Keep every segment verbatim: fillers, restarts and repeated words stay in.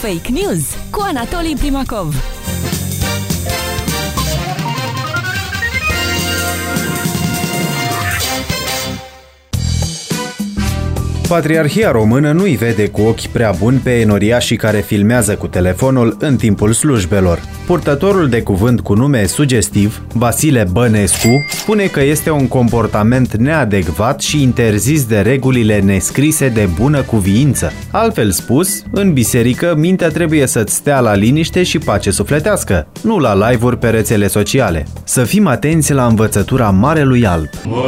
Fake News cu Anatolii Primakov. Patriarhia română nu-i vede cu ochi prea buni pe enoriașii care filmează cu telefonul în timpul slujbelor. Purtătorul de cuvânt cu nume sugestiv, Vasile Bănescu, spune că este un comportament neadecvat și interzis de regulile nescrise de bună cuviință. Altfel spus, în biserică mintea trebuie să-ți stea la liniște și pace sufletească, nu la live-uri pe rețele sociale. Să fim atenți la învățătura Marelui Alb.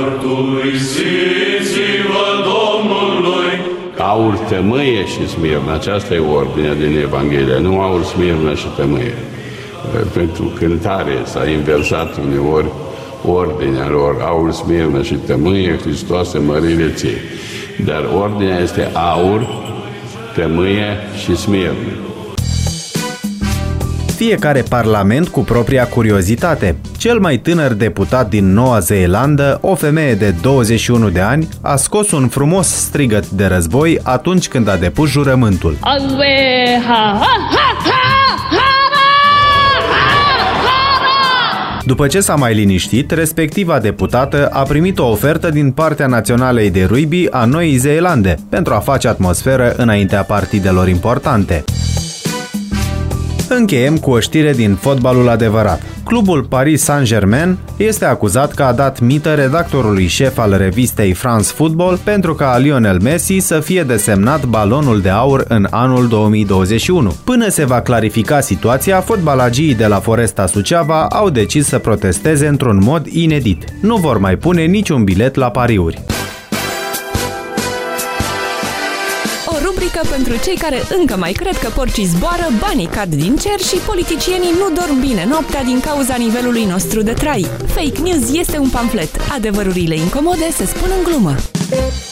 Aur, tămâie și smirnă. Aceasta e ordinea din Evanghelie. Nu aur, smirnă și tămâie. Pentru cântare s-a inversat uneori ordinea lor. Aur, smirnă și tămâie, Hristoase, mărire ție. Dar ordinea este aur, tămâie și smirnă. Fiecare parlament cu propria curiozitate. Cel mai tânăr deputat din Noua Zeelandă, o femeie de douăzeci și unu de ani, a scos un frumos strigăt de război atunci când a depus jurământul. După ce s-a mai liniștit, respectiva deputată a primit o ofertă din partea Naționalei de Rugby a Noii Zeelande pentru a face atmosferă înaintea partidelor importante. Încheiem cu o știre din fotbalul adevărat. Clubul Paris Saint-Germain este acuzat că a dat mită redactorului șef al revistei France Football pentru ca Lionel Messi să fie desemnat balonul de aur în anul două mii douăzeci și unu. Până se va clarifica situația, fotbalagii de la Foresta Suceava au decis să protesteze într-un mod inedit. Nu vor mai pune niciun bilet la pariuri. Pentru cei care încă mai cred că porcii zboară, banii cad din cer și politicienii nu dorm bine noaptea din cauza nivelului nostru de trai. Fake News este un pamflet. Adevărurile incomode se spun în glumă.